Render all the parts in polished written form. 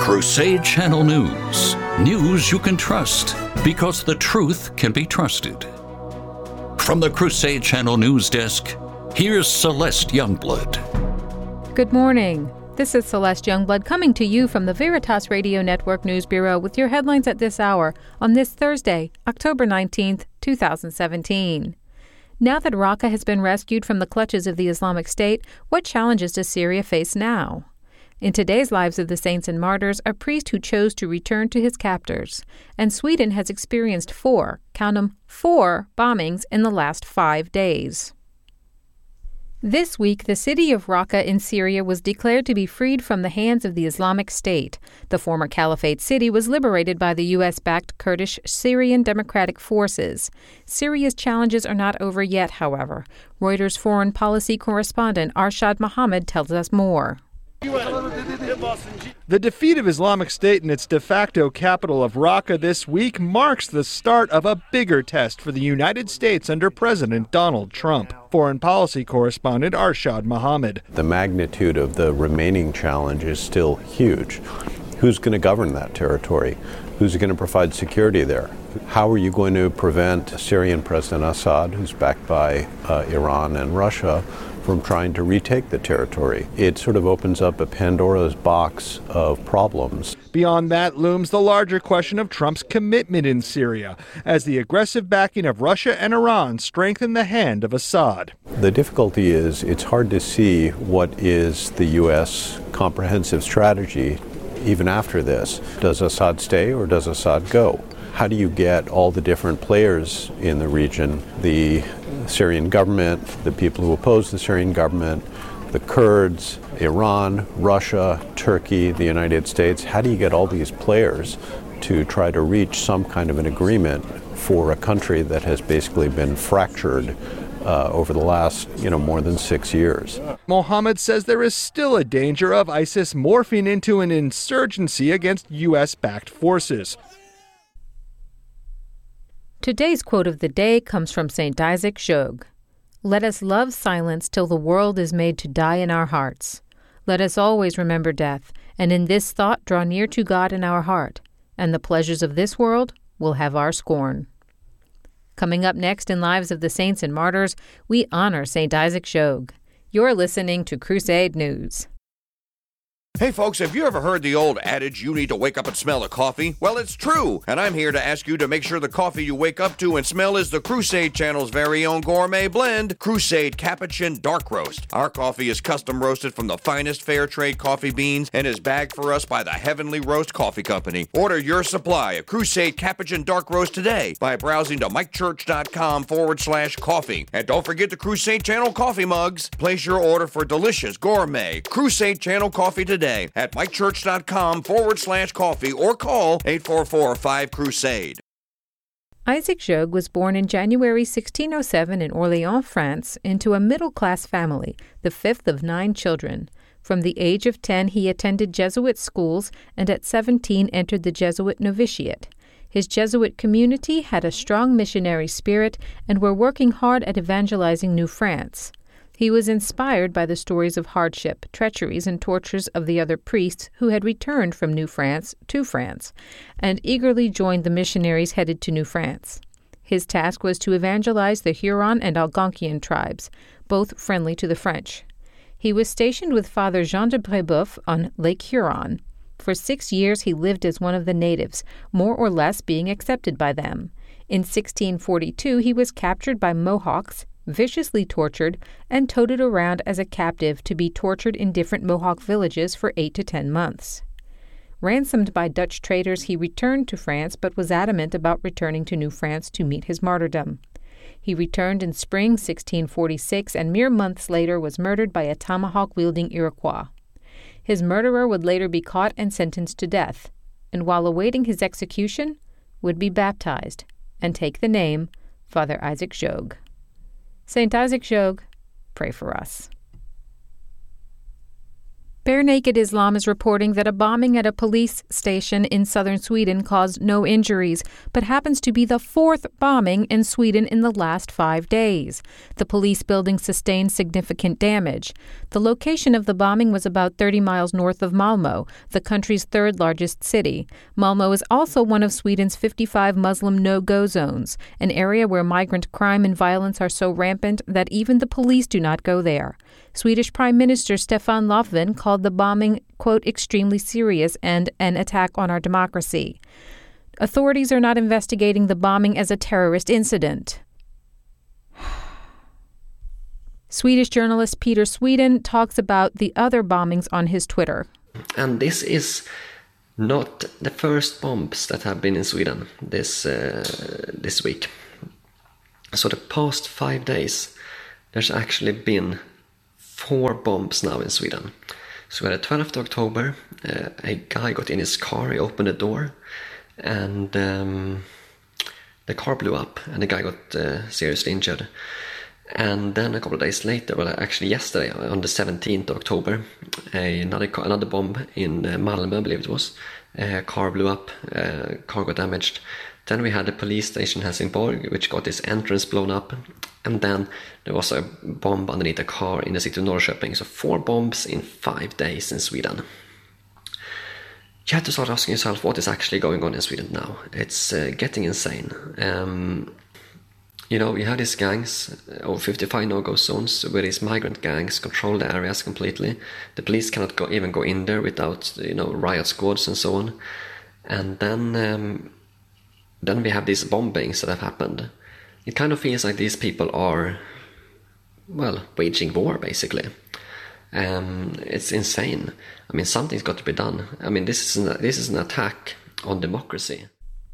Crusade Channel News. News you can trust because the truth can be trusted. From the Crusade Channel News Desk, here's Celeste Youngblood. Good morning. This is Celeste Youngblood coming to you from the Veritas Radio Network News Bureau with your headlines at this hour on this Thursday, October 19th, 2017. Now that Raqqa has been rescued from the clutches of the Islamic State, what challenges does Syria face now? In today's Lives of the Saints and Martyrs, a priest who chose to return to his captors. And Sweden has experienced four bombings in the last 5 days. This week, the city of Raqqa in Syria was declared to be freed from the hands of the Islamic State. The former caliphate city was liberated by the U.S.-backed Kurdish Syrian Democratic Forces. Syria's challenges are not over yet, however. Reuters foreign policy correspondent Arshad Mohammed tells us more. The defeat of Islamic State in its de facto capital of Raqqa this week marks the start of a bigger test for the United States under President Donald Trump. Foreign policy correspondent Arshad Mohammed. The magnitude of the remaining challenge is still huge. Who's going to govern that territory? Who's going to provide security there? How are you going to prevent Syrian President Assad, who's backed by Iran and Russia, from trying to retake the territory? It sort of opens up a Pandora's box of problems. Beyond that looms the larger question of Trump's commitment in Syria, as the aggressive backing of Russia and Iran strengthen the hand of Assad. The difficulty is it's hard to see what is the U.S. comprehensive strategy even after this. Does Assad stay or does Assad go? How do you get all the different players in the region, the Syrian government, the people who oppose the Syrian government, the Kurds, Iran, Russia, Turkey, the United States? How do you get all these players to try to reach some kind of an agreement for a country that has basically been fractured over the last, more than 6 years? Mohammed says there is still a danger of ISIS morphing into an insurgency against U.S.-backed forces. Today's quote of the day comes from St. Isaac Jogues. Let us love silence till the world is made to die in our hearts. Let us always remember death, and in this thought draw near to God in our heart, and the pleasures of this world will have our scorn. Coming up next in Lives of the Saints and Martyrs, we honor St. Isaac Jogues. You're listening to Crusade News. Hey folks, have you ever heard the old adage, you need to wake up and smell the coffee? Well, it's true, and I'm here to ask you to make sure the coffee you wake up to and smell is the Crusade Channel's very own gourmet blend, Crusade Capuchin Dark Roast. Our coffee is custom roasted from the finest fair trade coffee beans and is bagged for us by the Heavenly Roast Coffee Company. Order your supply of Crusade Capuchin Dark Roast today by browsing to mikechurch.com/coffee. And don't forget the Crusade Channel coffee mugs. Place your order for delicious gourmet Crusade Channel coffee today at mikechurch.com/coffee or call 844-5-CRUSADE. Isaac Jogues was born in January 1607 in Orléans, France, into a middle-class family, the fifth of 9 children. From the age of 10, he attended Jesuit schools and at 17 entered the Jesuit novitiate. His Jesuit community had a strong missionary spirit and were working hard at evangelizing New France. He was inspired by the stories of hardship, treacheries, and tortures of the other priests who had returned from New France to France, and eagerly joined the missionaries headed to New France. His task was to evangelize the Huron and Algonquian tribes, both friendly to the French. He was stationed with Father Jean de Brébeuf on Lake Huron. For 6 years he lived as one of the natives, more or less being accepted by them. In 1642 he was captured by Mohawks, viciously tortured, and toted around as a captive to be tortured in different Mohawk villages for 8 to 10 months. Ransomed by Dutch traders, he returned to France but was adamant about returning to New France to meet his martyrdom. He returned in spring 1646 and mere months later was murdered by a tomahawk-wielding Iroquois. His murderer would later be caught and sentenced to death, and while awaiting his execution, would be baptized and take the name Father Isaac Jogues. St. Isaac Jogues, pray for us. Bare Naked Islam is reporting that a bombing at a police station in southern Sweden caused no injuries, but happens to be the fourth bombing in Sweden in the last 5 days. The police building sustained significant damage. The location of the bombing was about 30 miles north of Malmö, the country's third largest city. Malmö is also one of Sweden's 55 Muslim no-go zones, an area where migrant crime and violence are so rampant that even the police do not go there. Swedish Prime Minister Stefan Löfven called the bombing, quote, extremely serious and an attack on our democracy. Authorities are not investigating the bombing as a terrorist incident. Swedish journalist Peter Sweden talks about the other bombings on his Twitter. And this is not the first bombs that have been in Sweden this week. So the past 5 days, there's actually been 4 bombs now in Sweden. So we had the 12th of October, a guy got in his car, he opened the door, and the car blew up, and the guy got seriously injured. And then a couple of days later, well, actually yesterday, on the 17th of October, another bomb in Malmö, I believe it was. A car blew up, car got damaged. Then we had the police station Helsingborg, which got its entrance blown up. And then there was a bomb underneath a car in the city of Norrköping. So 4 bombs in 5 days in Sweden. You have to start asking yourself what is actually going on in Sweden now. It's getting insane. You have these gangs, over 55 no-go zones, where these migrant gangs control the areas completely. The police cannot even go in there without, riot squads and so on. And then we have these bombings that have happened. It kind of feels like these people are, waging war, basically. It's insane. I mean, something's got to be done. I mean, this is an attack on democracy.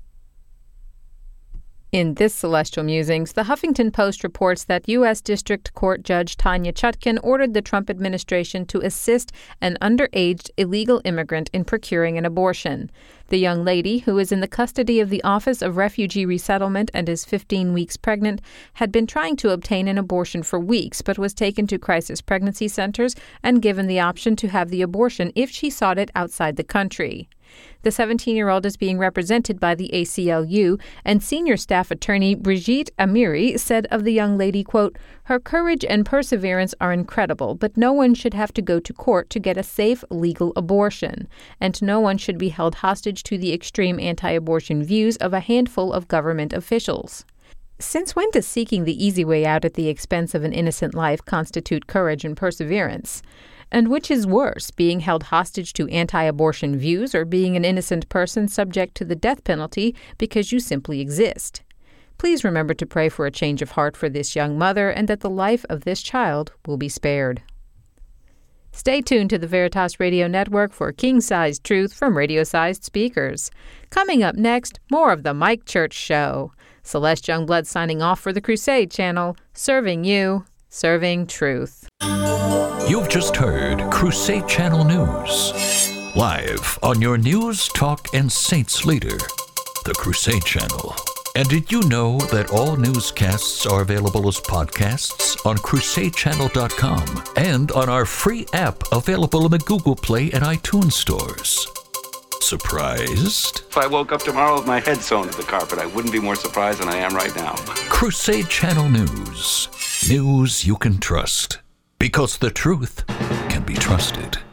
In this Celestial Musings, the Huffington Post reports that U.S. District Court Judge Tanya Chutkan ordered the Trump administration to assist an underage illegal immigrant in procuring an abortion. The young lady, who is in the custody of the Office of Refugee Resettlement and is 15 weeks pregnant, had been trying to obtain an abortion for weeks, but was taken to crisis pregnancy centers and given the option to have the abortion if she sought it outside the country. The 17-year-old is being represented by the ACLU, and senior staff attorney Brigitte Amiri said of the young lady, quote, "Her courage and perseverance are incredible, but no one should have to go to court to get a safe, legal abortion, and no one should be held hostage to the extreme anti-abortion views of a handful of government officials." Since when does seeking the easy way out at the expense of an innocent life constitute courage and perseverance? And which is worse, being held hostage to anti-abortion views or being an innocent person subject to the death penalty because you simply exist? Please remember to pray for a change of heart for this young mother and that the life of this child will be spared. Stay tuned to the Veritas Radio Network for king-sized truth from radio-sized speakers. Coming up next, more of the Mike Church Show. Celeste Youngblood signing off for the Crusade Channel, serving you, serving truth. You've just heard Crusade Channel News. Live on your news, talk, and saints leader, the Crusade Channel. And did you know that all newscasts are available as podcasts on crusadechannel.com and on our free app available in the Google Play and iTunes stores? Surprised? If I woke up tomorrow with my head sewn to the carpet, I wouldn't be more surprised than I am right now. Crusade Channel News. News you can trust. Because the truth can be trusted.